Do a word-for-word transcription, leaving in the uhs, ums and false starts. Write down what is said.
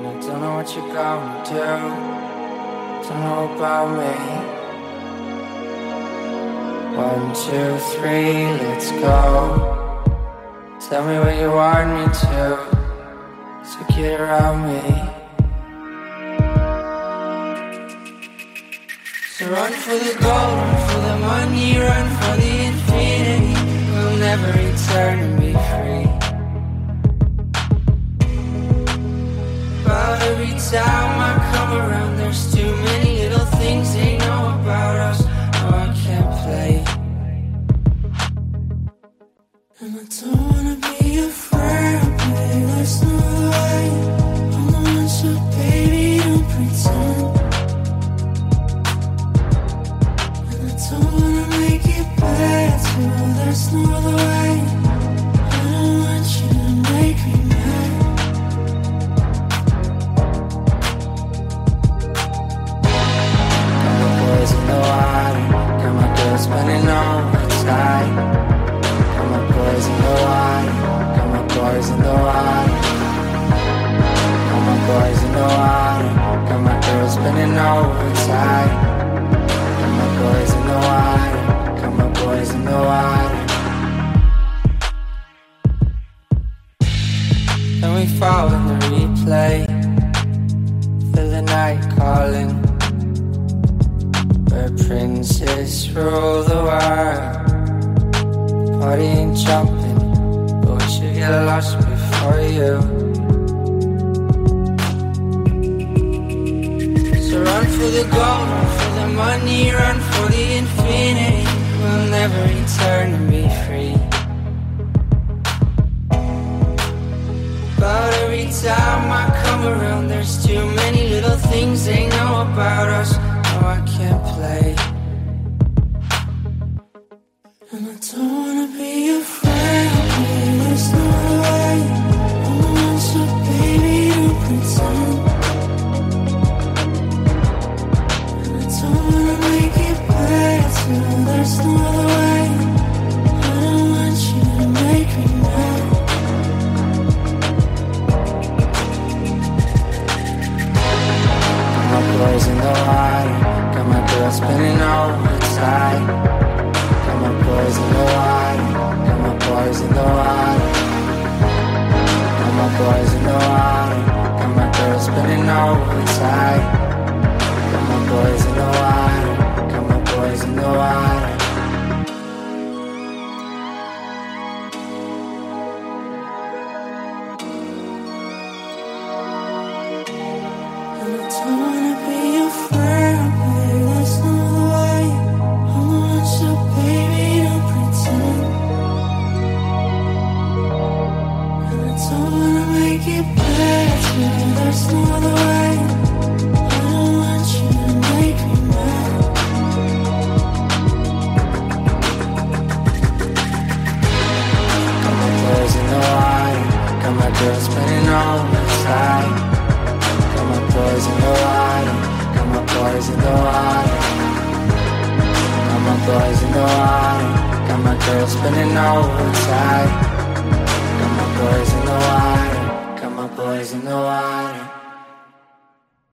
Don't know what you're gonna do. Don't know about me. One, two, three, let's go. Tell me what you want me to. So get around me. So run for the gold, run for the money, run for the infinity. We'll never return and be free. But every time I come around, there's too many little things they know about us. No, I can't play. And I don't wanna be afraid, baby, there's no way. I'm the one, so baby, don't pretend. And I don't wanna make it better, there's no other way. I don't want you to make me mad. Spinning overtime. Got my boys in the water. Got my boys in the water. Got my boys in the water. Got my girls spinning overtime. Got my boys in the water. Got my boys in the water. Then we fall in the replay. Feel the night calling. Where princes rule the world. Party ain't jumping, but we should get lost before you. So run for the gold, run for the money, run for the infinity. We'll never return and be free. But every time I come around, there's too many little things they know about us. No, I can't play. And I don't wanna be afraid, baby, there's no way. I'm the one, so baby, don't pretend. And I don't wanna make it better, there's no other way. I don't want you to make me mad. Got my boys in the water. Got my girl spinning overtime. Got my boys in the water. Got my boys in the water. Got my boys in the water. Got my girl spinning overtime. Got my boys in the water. Got my boys in the water. And I don't wanna be afraid, baby, there's no way. I'm the one, so baby, don't pretend. And I don't wanna make it better, there's no other way. I don't want you to make me mad. Got my boys in the water. Got my girl spinning overtime. Got my boys in the water. Got my boys in the water. Got my boys in the water. Got my girl spinning overtime. Got my boys in the water. Got my boys in the water.